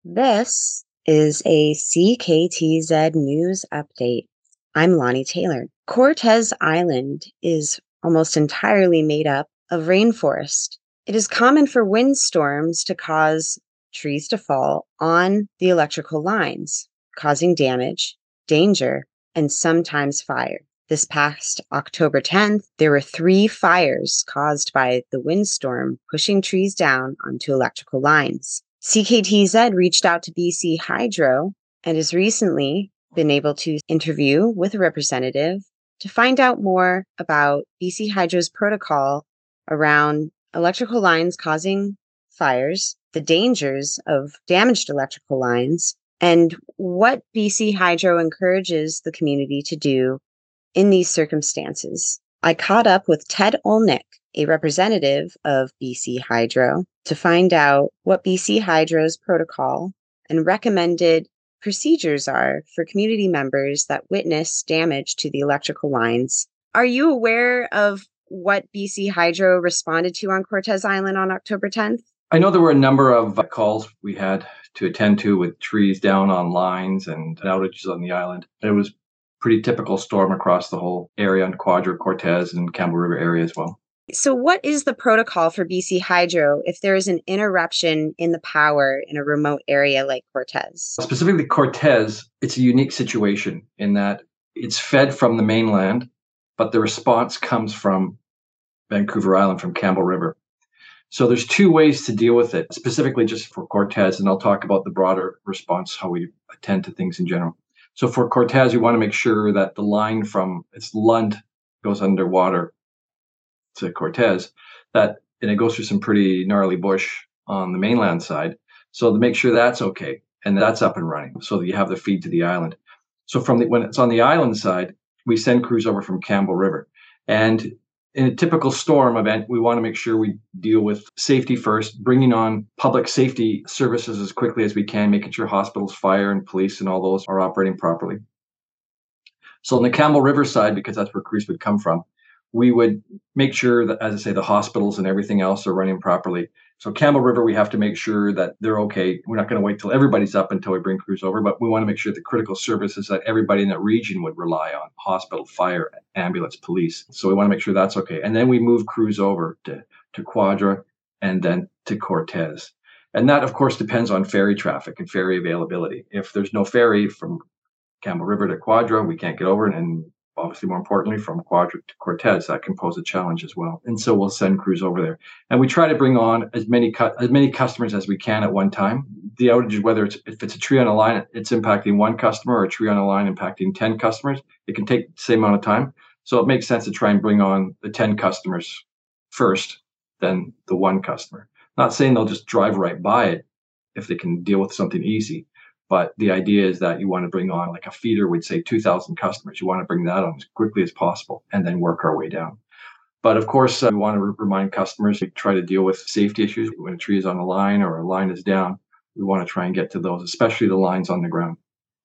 This is a CKTZ news update. I'm Lonnie Taylor. Cortez Island is almost entirely made up of rainforest. It is common for windstorms to cause trees to fall on the electrical lines, causing damage, danger, and sometimes fire. This past October 10th, there were 3 fires caused by the windstorm pushing trees down onto electrical lines. CKTZ reached out to BC Hydro and has recently been able to interview with a representative to find out more about BC Hydro's protocol around electrical lines causing fires, the dangers of damaged electrical lines, and what BC Hydro encourages the community to do in these circumstances. I caught up with Ted Olnick, a representative of BC Hydro, to find out what BC Hydro's protocol and recommended procedures are for community members that witness damage to the electrical lines. Are you aware of what BC Hydro responded to on Cortez Island on October 10th? I know there were a number of calls we had to attend to with trees down on lines and outages on the island. It was pretty typical storm across the whole area on Quadra, Cortez, and Campbell River area as well. So, what is the protocol for BC Hydro if there is an interruption in the power in a remote area like Cortez? Specifically, Cortez, it's a unique situation in that it's fed from the mainland, but the response comes from Vancouver Island, from Campbell River. So there's 2 ways to deal with it, specifically just for Cortez, and I'll talk about the broader response, how we attend to things in general. So for Cortez, we want to make sure that the line from its Lund goes underwater to Cortez, and it goes through some pretty gnarly bush on the mainland side. So to make sure that's okay and that's up and running, so that you have the feed to the island. So when it's on the island side, we send crews over from Campbell River, and in a typical storm event, we want to make sure we deal with safety first, bringing on public safety services as quickly as we can, making sure hospitals, fire, and police and all those are operating properly. So on the Campbell River side, because that's where crews would come from, we would make sure that, as I say, the hospitals and everything else are running properly. So Campbell River, we have to make sure that they're okay. We're not going to wait till everybody's up until we bring crews over, but we want to make sure the critical services that everybody in that region would rely on: hospital, fire, ambulance, police. So we want to make sure that's okay. And then we move crews over to Quadra and then to Cortez. And that, of course, depends on ferry traffic and ferry availability. If there's no ferry from Campbell River to Quadra, we can't get over, and obviously, more importantly, from Quadra to Cortez, that can pose a challenge as well. And so we'll send crews over there, and we try to bring on as many customers as we can at one time. The outage, whether if it's a tree on a line, it's impacting one customer, or a tree on a line impacting 10 customers, it can take the same amount of time. So it makes sense to try and bring on the 10 customers first, then the one customer. Not saying they'll just drive right by it if they can deal with something easy. But the idea is that you want to bring on, like a feeder would say, 2,000 customers. You want to bring that on as quickly as possible and then work our way down. But of course, we want to remind customers to try to deal with safety issues. When a tree is on a line or a line is down, we want to try and get to those, especially the lines on the ground.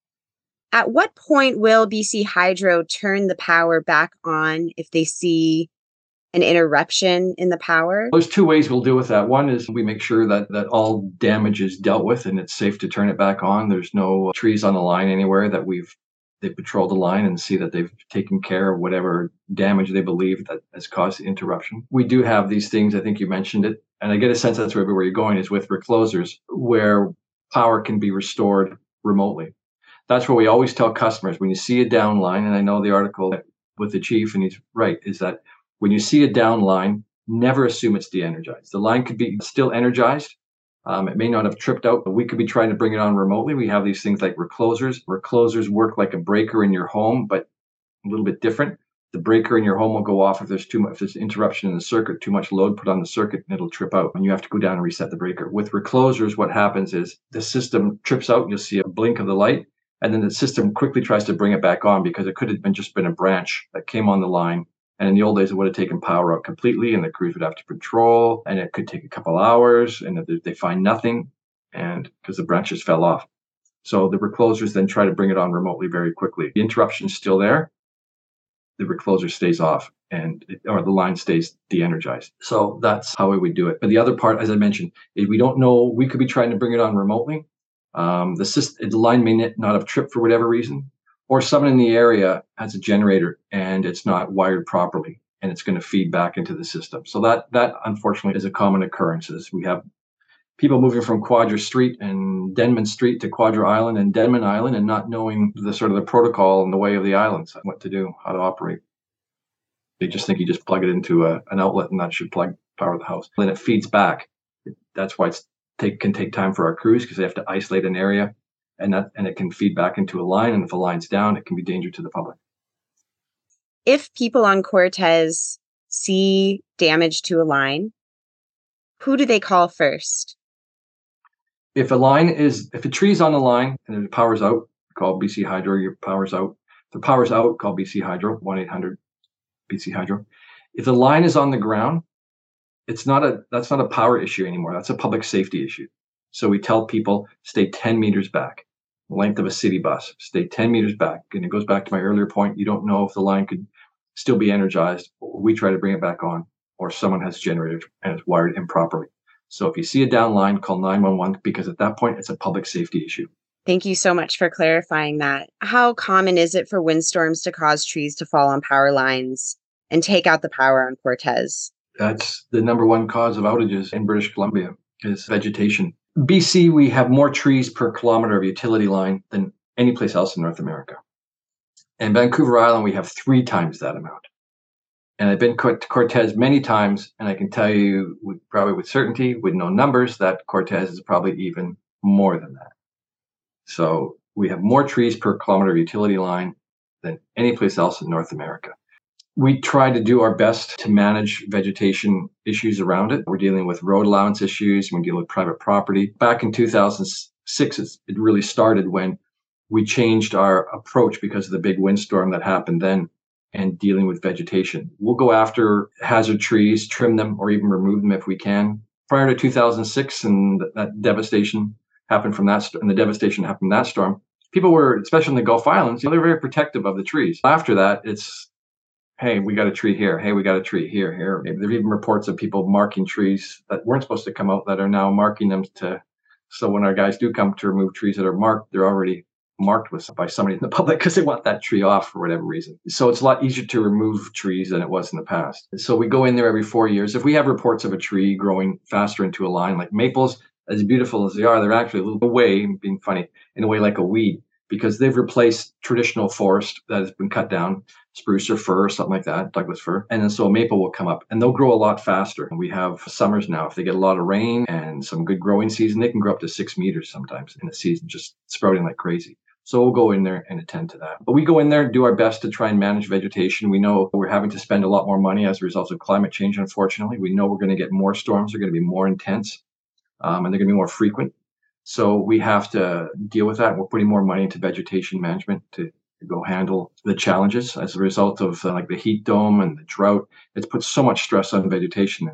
At what point will BC Hydro turn the power back on if they see an interruption in the power? There's 2 ways we'll deal with that. One is we make sure that all damage is dealt with and it's safe to turn it back on. There's no trees on the line anywhere that they patrol the line and see that they've taken care of whatever damage they believe that has caused the interruption. We do have these things, I think you mentioned it, and I get a sense that's where you're going, is with reclosers, where power can be restored remotely. That's what we always tell customers. When you see a down line, and I know the article with the chief, and he's right, is that when you see a down line, never assume it's de-energized. The line could be still energized. It may not have tripped out, but we could be trying to bring it on remotely. We have these things like reclosers. Reclosers work like a breaker in your home, but a little bit different. The breaker in your home will go off if there's interruption in the circuit, too much load put on the circuit, and it'll trip out, and you have to go down and reset the breaker. With reclosers, what happens is the system trips out. You'll see a blink of the light, and then the system quickly tries to bring it back on, because it could have just been a branch that came on the line. And in the old days, it would have taken power out completely, and the crews would have to patrol, and it could take a couple hours, and they find nothing, and because the branches fell off. So the reclosers then try to bring it on remotely very quickly. The interruption is still there. The recloser stays off, or the line stays de-energized. So that's how we would do it. But the other part, as I mentioned, is we don't know. We could be trying to bring it on remotely, The line may not have tripped for whatever reason, or someone in the area has a generator and it's not wired properly, and it's going to feed back into the system. So that unfortunately is a common occurrence. We have people moving from Quadra Street and Denman Street to Quadra Island and Denman Island, and not knowing the sort of the protocol and the way of the islands, what to do, how to operate. They just think you just plug it into an outlet and that should power the house. Then it feeds back. That's why can take time for our crews, because they have to isolate an area, and it can feed back into a line. And if a line's down, it can be danger to the public. If people on Cortez see damage to a line, who do they call first? If a tree's on the line and the power's out, call BC Hydro. Your power's out. If the power's out, call BC Hydro, 1-800-BC Hydro. If the line is on the ground, that's not a power issue anymore. That's a public safety issue. So we tell people, stay 10 meters back, the length of a city bus, stay 10 meters back. And it goes back to my earlier point. You don't know if the line could still be energized. We try to bring it back on, or someone has generated and it's wired improperly. So if you see a down line, call 911, because at that point, it's a public safety issue. Thank you so much for clarifying that. How common is it for windstorms to cause trees to fall on power lines and take out the power on Cortez? That's the number one cause of outages in British Columbia, is vegetation. BC, we have more trees per kilometer of utility line than any place else in North America. And Vancouver Island, we have 3 times that amount. And I've been to Cortez many times, and I can tell you probably with certainty, with no numbers, that Cortez is probably even more than that. So we have more trees per kilometer of utility line than any place else in North America. We try to do our best to manage vegetation issues around it. We're dealing with road allowance issues. We're dealing with private property. Back in 2006, it really started when we changed our approach because of the big windstorm that happened then, and dealing with vegetation. We'll go after hazard trees, trim them, or even remove them if we can. Prior to 2006, and that devastation happened from that, and the devastation happened from that storm, people were, especially in the Gulf Islands, they're very protective of the trees. After that, it's, hey, we got a tree here. Hey, we got a tree here. Maybe there are even reports of people marking trees that weren't supposed to come out that are now marking them so when our guys do come to remove trees that are marked, they're already marked by somebody in the public because they want that tree off for whatever reason. So it's a lot easier to remove trees than it was in the past. So we go in there every 4 years. If we have reports of a tree growing faster into a line, like maples, as beautiful as they are, they're actually a little away, being funny, in a way like a weed, because they've replaced traditional forest that has been cut down, spruce or fir or something like that, Douglas fir. And then so a maple will come up and they'll grow a lot faster. And we have summers now, if they get a lot of rain and some good growing season, they can grow up to 6 meters sometimes in a season, just sprouting like crazy. So we'll go in there and attend to that. But we go in there and do our best to try and manage vegetation. We know we're having to spend a lot more money as a result of climate change, unfortunately. We know we're going to get more storms. They're going to be more intense, and they're going to be more frequent. So we have to deal with that. We're putting more money into vegetation management to go handle the challenges as a result of like the heat dome and the drought. It's put so much stress on vegetation,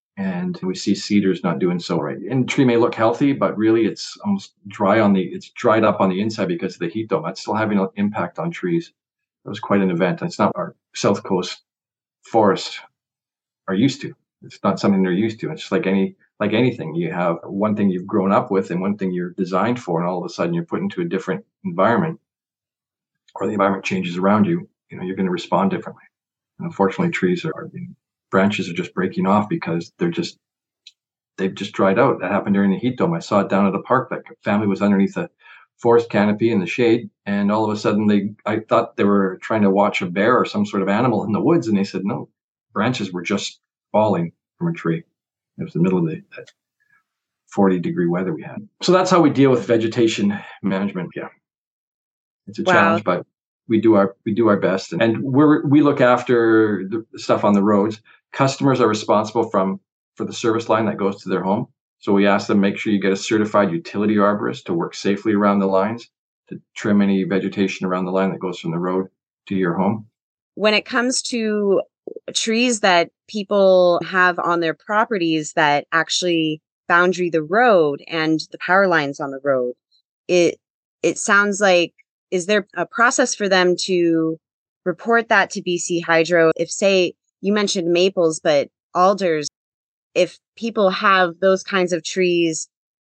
and we see cedars not doing so right. And the tree may look healthy, but really it's almost it's dried up on the inside because of the heat dome. That's still having an impact on trees. It was quite an event. It's not our South Coast forests are used to. It's not something they're used to. It's just like anything. You have one thing you've grown up with and one thing you're designed for, and all of a sudden you're put into a different environment, or the environment changes around you. You're going to respond differently. And unfortunately, trees branches are just breaking off because they've just dried out. That happened during the heat dome. I saw it down at a park. That family was underneath a forest canopy in the shade, and all of a sudden I thought they were trying to watch a bear or some sort of animal in the woods, and they said no, branches were just falling from a tree. It was the middle of that 40-degree weather we had. So that's how we deal with vegetation management. Yeah, it's a challenge, but we do our best, and we look after the stuff on the roads. Customers are responsible for the service line that goes to their home. So we ask them, make sure you get a certified utility arborist to work safely around the lines, to trim any vegetation around the line that goes from the road to your home. When it comes to trees that people have on their properties that actually boundary the road and the power lines on the road, it sounds like, is there a process for them to report that to BC Hydro? If, say, you mentioned maples, but alders, if people have those kinds of trees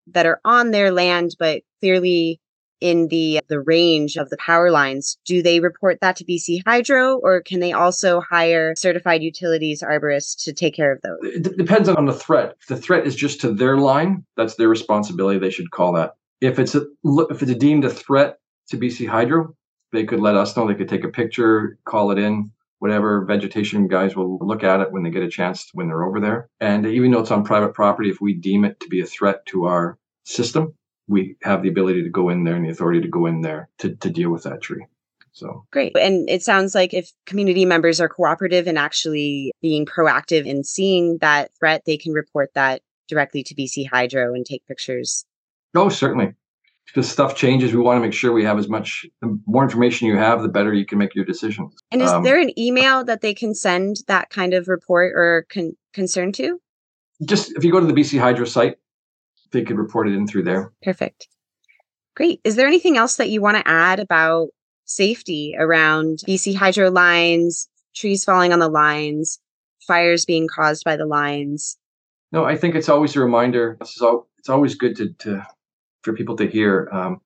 that are on their land, but clearly in the range of the power lines, do they report that to BC Hydro, or can they also hire certified utilities arborists to take care of those? It depends on the threat. If the threat is just to their line, that's their responsibility. They should call that. If it's deemed a threat to BC Hydro, they could let us know. They could take a picture, call it in. Whatever, vegetation guys will look at it when they get a chance when they're over there. And even though it's on private property, if we deem it to be a threat to our system, we have the ability to go in there and the authority to go in there to deal with that tree. So great. And it sounds like if community members are cooperative and actually being proactive in seeing that threat, they can report that directly to BC Hydro and take pictures. Oh, certainly. Because stuff changes, we want to make sure we have the more information you have, the better you can make your decisions. And is there an email that they can send that kind of report or concern to? Just if you go to the BC Hydro site, they could report it in through there. Perfect. Great. Is there anything else that you want to add about safety around BC Hydro lines, trees falling on the lines, fires being caused by the lines? No, I think it's always a reminder. It's always good for people to hear,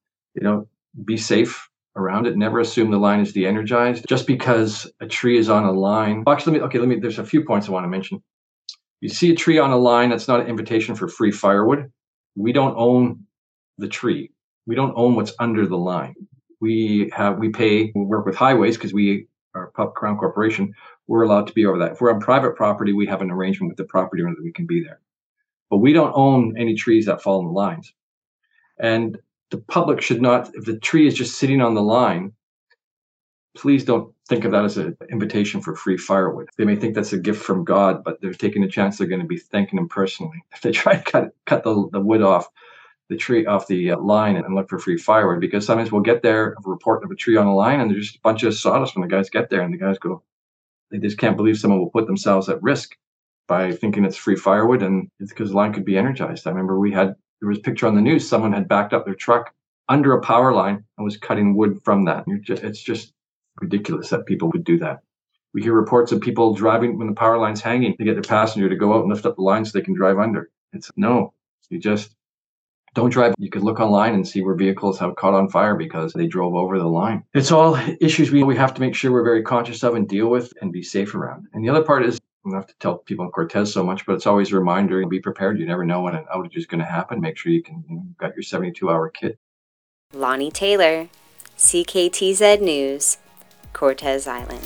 be safe around it. Never assume the line is de-energized. Just because a tree is on a line. Actually, there's a few points I want to mention. You see a tree on a line, that's not an invitation for free firewood. We don't own the tree. We don't own what's under the line. We work with highways because we are a Crown Corporation. We're allowed to be over that. If we're on private property, we have an arrangement with the property owner that we can be there. But we don't own any trees that fall on the lines. And the public should not, if the tree is just sitting on the line, please don't think of that as an invitation for free firewood. They may think that's a gift from God, but they're taking a chance they're going to be thanking him personally if they try to cut the wood off the tree, off the line and look for free firewood. Because sometimes we'll get there, a report of a tree on the line, and there's just a bunch of sawdust when the guys get there, and the guys go, they just can't believe someone will put themselves at risk by thinking it's free firewood, and it's because the line could be energized. I remember there was a picture on the news, someone had backed up their truck under a power line and was cutting wood from that. It's just ridiculous that people would do that. We hear reports of people driving when the power line's hanging to get their passenger to go out and lift up the line so they can drive under. You just don't drive. You could look online and see where vehicles have caught on fire because they drove over the line. It's all issues we have to make sure we're very conscious of and deal with and be safe around. And the other part is, I don't have to tell people in Cortez so much, but it's always a reminder, be prepared. You never know when an outage is going to happen. Make sure you've got your 72-hour kit. Lonnie Taylor, CKTZ News, Cortez Island.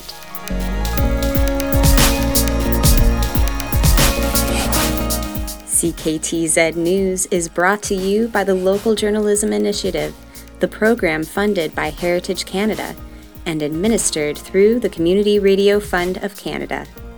CKTZ News is brought to you by the Local Journalism Initiative, the program funded by Heritage Canada and administered through the Community Radio Fund of Canada.